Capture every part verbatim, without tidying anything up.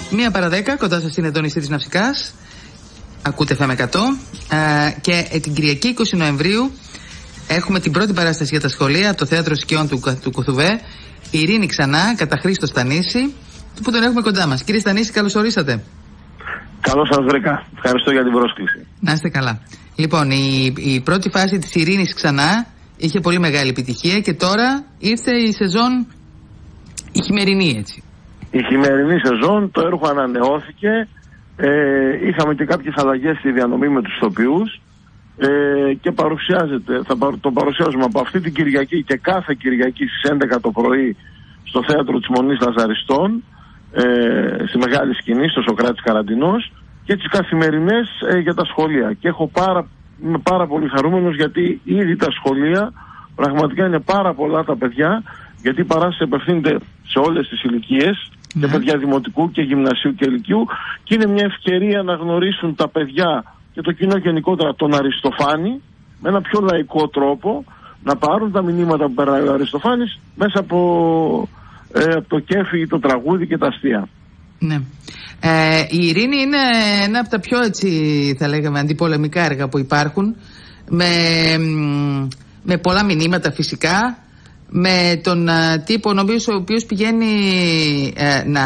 Μία παρά δέκα, κοντά σας είναι το νησί της Ναυσικάς. Ακούτε εφ εμ εκατό. Ε, και ε, την Κυριακή είκοσι Νοεμβρίου έχουμε την πρώτη παράσταση για τα σχολεία από το Θέατρο Σκιών του, του Κοθουβέ. Ειρήνη ξανά, κατά Χρήστο Στανίση, που τον έχουμε κοντά μας. Κύριε Στανίση, καλώς ορίσατε. Καλώς σας βρήκα. Ευχαριστώ για την πρόσκληση. Να είστε καλά. Λοιπόν, η, η πρώτη φάση της Ειρήνης ξανά είχε πολύ μεγάλη επιτυχία και τώρα ήρθε η σεζόν η χειμερινή, έτσι. Η χειμερινή σεζόν, το έργο ανανεώθηκε, ε, είχαμε και κάποιες αλλαγές στη διανομή με τους ηθοποιούς ε, και παρουσιάζεται, θα το παρουσιάζουμε από αυτή την Κυριακή και κάθε Κυριακή στις έντεκα το πρωί στο Θέατρο της Μονής Λαζαριστών, ε, στη μεγάλη σκηνή, στο Σωκράτης Καραντινός, και τις καθημερινές ε, για τα σχολεία. Και έχω πάρα, είμαι πάρα πολύ χαρούμενος γιατί ήδη τα σχολεία πραγματικά είναι πάρα πολλά τα παιδιά, γιατί η παράσταση απευθύνεται σε όλες τις ηλικίες, και mm. παιδιά δημοτικού και γυμνασίου και ηλικίου, και είναι μια ευκαιρία να γνωρίσουν τα παιδιά και το κοινό γενικότερα τον Αριστοφάνη με ένα πιο λαϊκό τρόπο, να πάρουν τα μηνύματα που περνάει ο Αριστοφάνης μέσα από, ε, από το κέφι, το τραγούδι και τα αστεία. Ναι. Ε, η Ειρήνη είναι ένα από τα πιο, έτσι θα λέγαμε, αντιπολεμικά έργα που υπάρχουν, με, με πολλά μηνύματα φυσικά, με τον uh, τύπο ο οποίος, ο οποίος πηγαίνει uh, να,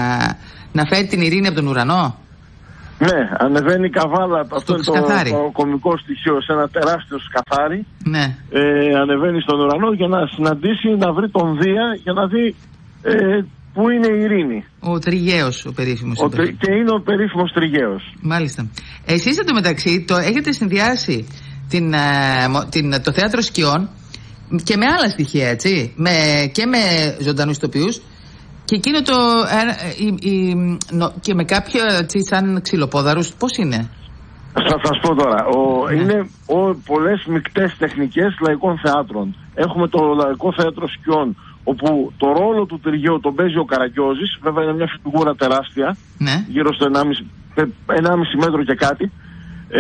να φέρει την ειρήνη από τον ουρανό. Ναι, ανεβαίνει η καβάλα, αυτό είναι το, το κωμικό στοιχείο, σε ένα τεράστιο σκαθάρι. Ναι. Ε, ανεβαίνει στον ουρανό για να συναντήσει, να βρει τον Δία, για να δει ε, πού είναι η ειρήνη. Ο Τριγαίος, ο περίφημος. Ο, και είναι ο περίφημος Τριγαίος. Μάλιστα. Εσείς εντωμεταξύ το έχετε συνδυάσει την, uh, την, το Θέατρο Σκιών και με άλλα στοιχεία, έτσι, με, και με ζωντανούς ηθοποιούς, και εκείνο το ε, ε, ε, νο, και με κάποιο, έτσι, σαν ξυλοπόδαρους. Πώς είναι? Θα σας πω τώρα. Ο, ναι. Είναι ο, πολλές μικτές τεχνικές λαϊκών θεάτρων. Έχουμε το Λαϊκό Θέατρο Σκιών, όπου το ρόλο του Τριγαίου τον παίζει ο Καραγκιόζης. Βέβαια είναι μια φιγούρα τεράστια, ναι. γύρω στο ενάμιση μέτρο και κάτι. Ε,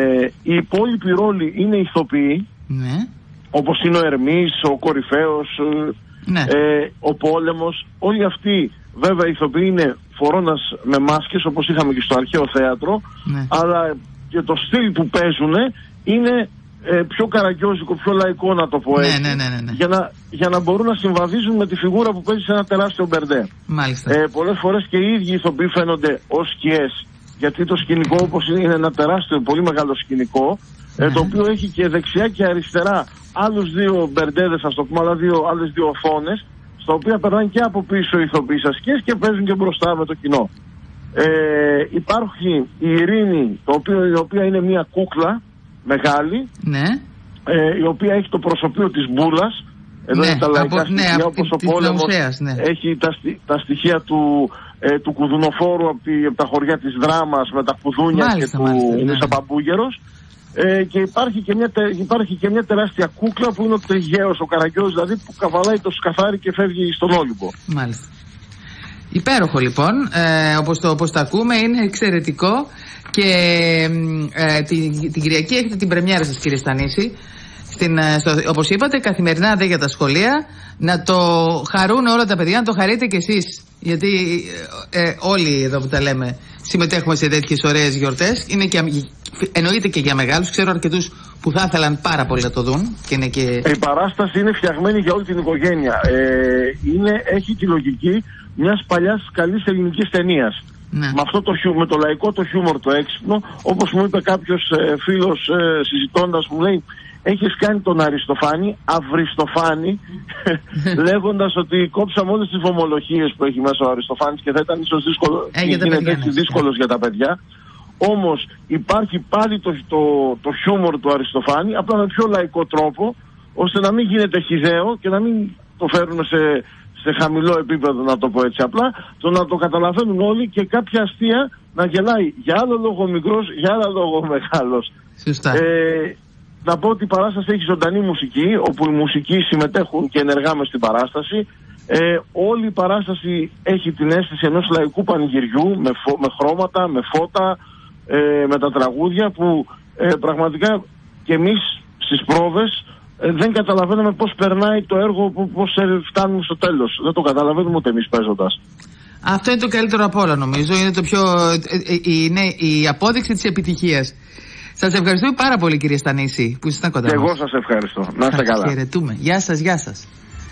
οι υπόλοιποι ρόλοι είναι ηθοποιοί, ναι. όπως είναι ο Ερμής, ο Κορυφαίος, ναι. ε, ο Πόλεμος. Όλοι αυτοί βέβαια οι ηθοποιοί είναι φορώντας με μάσκες, όπως είχαμε και στο αρχαίο θέατρο, ναι. αλλά και το στυλ που παίζουν είναι ε, πιο καραγκιόζικο, πιο λαϊκό, να το πω έτσι, ναι, ναι, ναι, ναι. Για, να, για να μπορούν να συμβαδίζουν με τη φιγούρα που παίζει σε ένα τεράστιο μπερντέ. Ε, πολλές φορές και οι ίδιοι ηθοποιοί φαίνονται ως σκιές, γιατί το σκηνικό, όπως είναι ένα τεράστιο, πολύ μεγάλο σκηνικό, ναι. ε, το οποίο έχει και δεξιά και αριστερά άλλους δύο μπερντέδες, ας το πούμε, άλλες δύο, άλλες δύο οθόνες, στα οποία περνάνε και από πίσω οι ηθοποιοί ασκές και παίζουν και μπροστά με το κοινό. Ε, υπάρχει η Ειρήνη, το οποίο, η οποία είναι μια κούκλα μεγάλη, ναι. ε, η οποία έχει το προσωπείο της μπούλας. Εδώ ναι, είναι τα λαϊκά από, στοιχεία, ναι, όπως ο Πόλεμος, ναι. έχει τα, τα στοιχεία του, ε, του κουδουνοφόρου από, τη, από τα χωριά της Δράμας με τα κουδούνια, μάλιστα, και του ναι. Σαμπαμπούγερος. Ε, και υπάρχει και, μια, υπάρχει και μια τεράστια κούκλα που είναι ο Τριγαίος, ο Καραγκιόζης, δηλαδή, που καβαλάει το σκαθάρι και φεύγει στον Όλυμπο. Μάλιστα. Υπέροχο λοιπόν, ε, όπως, το, όπως το ακούμε, είναι εξαιρετικό. Και ε, την, την Κυριακή έχετε την πρεμιέρα σας, κύριε Στανίση, στην, στο, όπως είπατε, καθημερινά δε για τα σχολεία. Να το χαρούν όλα τα παιδιά, να το χαρείτε κι εσείς, γιατί ε, όλοι εδώ που τα λέμε συμμετέχουμε σε τέτοιες ωραίες γιορτές. Είναι και, εννοείται και για μεγάλους. Ξέρω αρκετούς που θα ήθελαν πάρα πολύ να το δουν. Και είναι και... Η παράσταση είναι φτιαγμένη για όλη την οικογένεια. Ε, είναι, έχει τη λογική μιας παλιάς καλής ελληνικής ταινίας. Ναι. Με αυτό το, με το λαϊκό το χιούμορ, το έξυπνο, όπως μου είπε κάποιος ε, φίλος ε, συζητώντας, μου λέει, έχεις κάνει τον Αριστοφάνη Αυριστοφάνη, λέγοντας ότι κόψαμε όλες τις βομολογίες που έχει μέσα ο Αριστοφάνης και θα ήταν ίσως δύσκολο, ε, για γίνεται έτσι δύσκολος για τα παιδιά. Όμως υπάρχει πάλι το, το, το χιούμορ του Αριστοφάνη, απλά με πιο λαϊκό τρόπο, ώστε να μην γίνεται χυδαίο και να μην το φέρουν σε, σε χαμηλό επίπεδο, να το πω έτσι απλά, το να το καταλαβαίνουν όλοι και κάποια αστεία να γελάει για άλλο λόγο μικρός, για άλλο λόγο μεγάλος. Σωστά. Ε, να πω ότι η παράσταση έχει ζωντανή μουσική, όπου οι μουσικοί συμμετέχουν και ενεργά μες στην παράσταση. Ε, όλη η παράσταση έχει την αίσθηση ενός λαϊκού πανηγυριού, με, φω, με χρώματα, με φώτα, ε, με τα τραγούδια, που ε, πραγματικά και εμείς στις πρόβες ε, δεν καταλαβαίνουμε πώς περνάει το έργο, πώς ε, φτάνουμε στο τέλος. Δεν το καταλαβαίνουμε ούτε εμείς παίζοντας. Αυτό είναι το καλύτερο από όλα, νομίζω. Είναι, το πιο, είναι η απόδειξη της επιτυχίας. Σας ευχαριστούμε πάρα πολύ, κύριε Στανίση, που ήσασταν κοντά μας. Και εγώ σας ευχαριστώ. Να είστε καλά. Χαιρετούμε. Γεια σας, γεια σας.